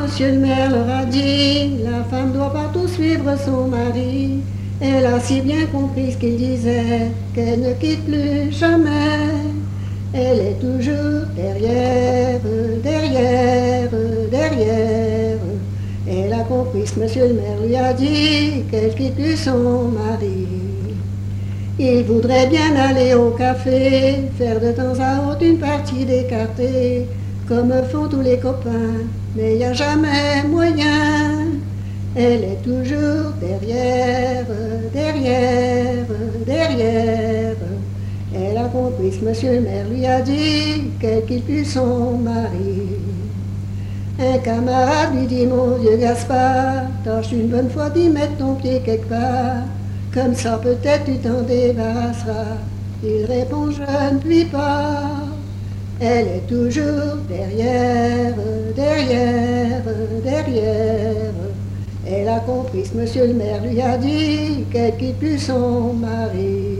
monsieur le maire leur a dit, la femme doit partout suivre son mari. Elle a si bien compris ce qu'il disait, qu'elle ne quitte plus jamais. Elle est toujours derrière, derrière, derrière. Elle a compris ce que monsieur le maire lui a dit, qu'elle quitte plus son mari. Il voudrait bien aller au café, faire de temps à autre une partie d'écarté, comme font tous les copains, mais il n'y a jamais moyen. Elle est toujours derrière, derrière, derrière. Elle a compris ce que monsieur le maire lui a dit, qu'elle quitte plus son mari. Un camarade lui dit, mon vieux Gaspard, tâche une bonne fois d'y mettre ton pied quelque part, comme ça peut-être tu t'en débarrasseras. Il répond, je ne puis pas. Elle est toujours derrière, derrière, derrière. Elle a compris ce que monsieur le maire lui a dit, qu'elle quitte plus son mari.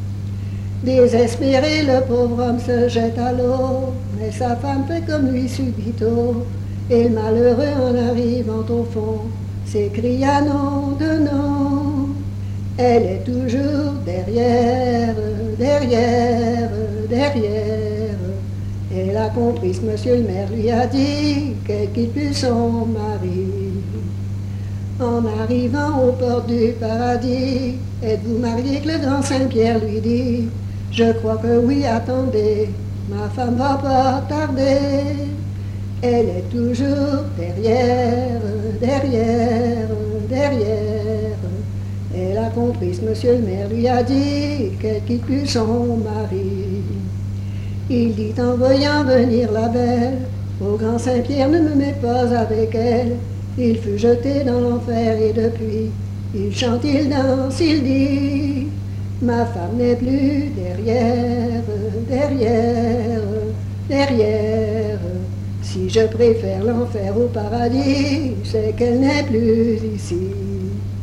Désespéré, le pauvre homme se jette à l'eau, mais sa femme fait comme lui subito. Et le malheureux en arrivant au fond, s'écria non de non. Elle est toujours derrière, derrière, derrière. Elle a compris ce que monsieur le maire lui a dit, qu'elle quitte plus son mari. En arrivant aux portes du paradis, êtes-vous marié que le grand Saint-Pierre lui dit, je crois que oui, attendez, ma femme va pas tarder. Elle est toujours derrière, derrière, derrière. Elle a compris ce que monsieur le maire lui a dit, qu'elle quitte plus son mari. Il dit en voyant venir la belle, au grand Saint-Pierre ne me mets pas avec elle. Il fut jeté dans l'enfer et depuis, il chante, il danse, il dit, ma femme n'est plus derrière, derrière, derrière. Si je préfère l'enfer au paradis, c'est qu'elle n'est plus ici.